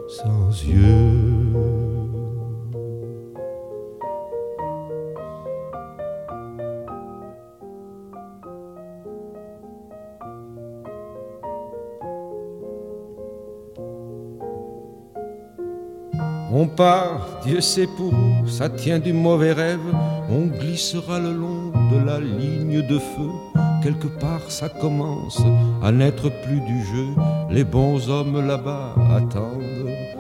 sans yeux. On part, Dieu sait pour où, ça tient du mauvais rêve. On glissera le long de la ligne de feu. Quelque part ça commence à n'être plus du jeu. Les bons hommes là-bas attendent